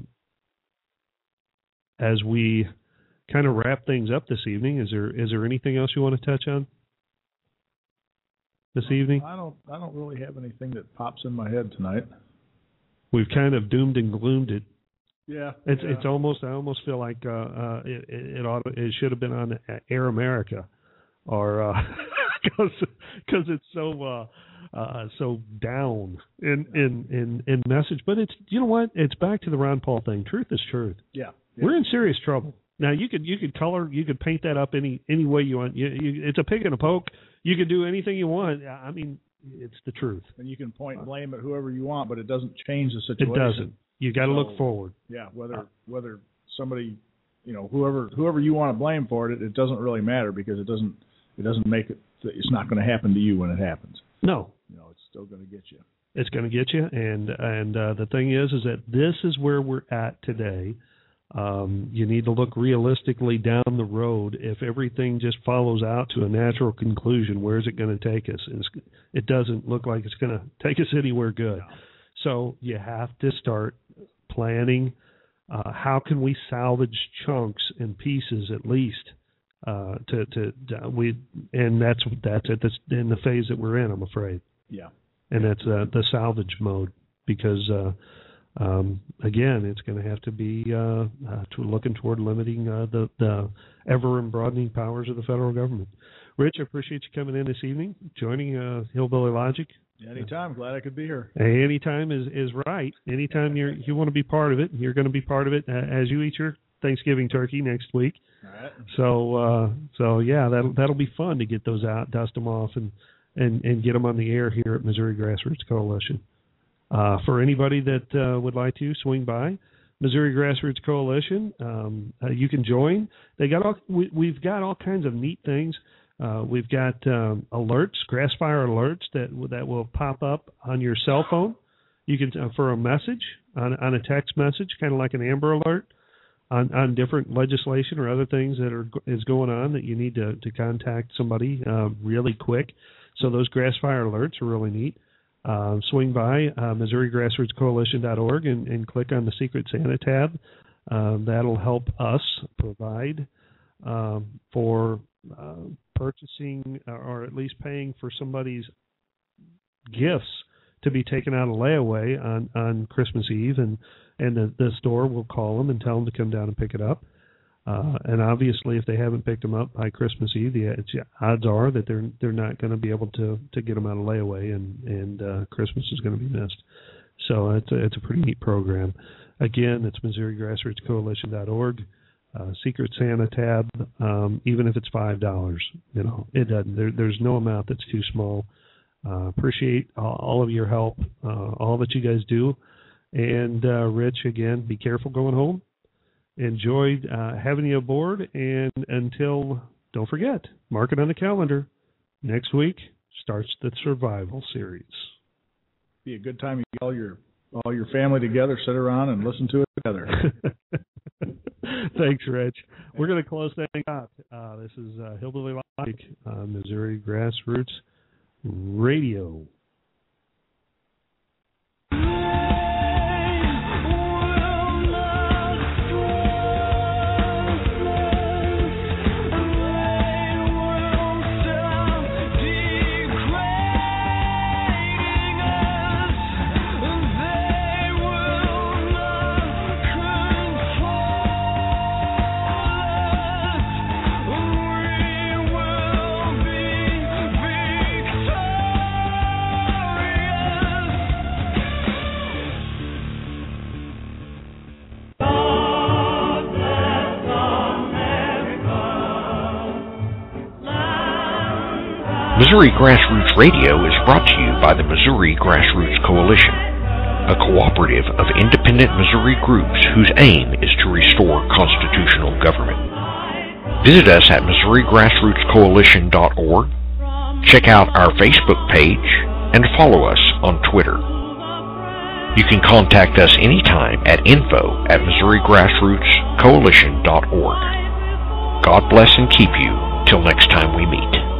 as we kind of wrap things up this evening, is there anything else you want to touch on this evening? I don't really have anything that pops in my head tonight. We've kind of doomed and gloomed it. Yeah. It's almost, I almost feel like it should have been on Air America, or because it's so down in message. But it's, you know what? It's back to the Ron Paul thing. Truth is truth. Yeah. We're in serious trouble. Now you could paint that up any way you want. It's a pig and a poke. You could do anything you want. I mean, it's the truth. And you can point blame at whoever you want, but it doesn't change the situation. It doesn't. You got to look forward. Yeah, whether somebody, whoever you want to blame for it, it doesn't really matter, because it doesn't make it. It's not going to happen to you when it happens. No. It's still going to get you. It's going to get you, and the thing is that this is where we're at today. You need to look realistically down the road. If everything just follows out to a natural conclusion, where's it going to take us? It doesn't look like it's going to take us anywhere good. No. So you have to start planning. How can we salvage chunks and pieces at least? And that's in the phase that we're in, I'm afraid. Yeah. And that's the salvage mode, because again, it's going to have to be looking toward limiting the ever and broadening powers of the federal government. Rich, I appreciate you coming in this evening, joining Hillbilly Logic. Anytime. Glad I could be here. Anytime is right. Anytime you want to be part of it, you're going to be part of it as you eat your Thanksgiving turkey next week. All right. So yeah, that'll be fun to get those out, dust them off, and get them on the air here at Missouri Grassroots Coalition. For anybody that would like to swing by Missouri Grassroots Coalition, you can join. We've got all kinds of neat things. We've got alerts, grass fire alerts that will pop up on your cell phone. You can for a message on a text message, kind of like an Amber Alert, on different legislation or other things that is going on that you need to contact somebody really quick. So those grass fire alerts are really neat. Swing by MissouriGrassrootsCoalition.org and click on the Secret Santa tab. That'll help us provide for purchasing or at least paying for somebody's gifts to be taken out of layaway on Christmas Eve, and the store will call them and tell them to come down and pick it up. And obviously, if they haven't picked them up by Christmas Eve, the odds are that they're not going to be able to get them out of layaway, and Christmas is going to be missed. So it's a pretty neat program. Again, it's MissouriGrassrootsCoalition.org. Secret Santa tab, even if it's $5, it doesn't. There's no amount that's too small. Appreciate all of your help, all that you guys do. And Rich, again, be careful going home. Enjoyed having you aboard, and don't forget, mark it on the calendar. Next week starts the Survival Series. Be a good time to get all your family together, sit around and listen to it together. Thanks, Rich. We're going to close things out. This is Hillbilly Logic, Missouri Grassroots Radio. Missouri Grassroots Radio is brought to you by the Missouri Grassroots Coalition, a cooperative of independent Missouri groups whose aim is to restore constitutional government. Visit us at MissouriGrassrootsCoalition.org, check out our Facebook page, and follow us on Twitter. You can contact us anytime at info@MissouriGrassrootsCoalition.org. God bless and keep you till next time we meet.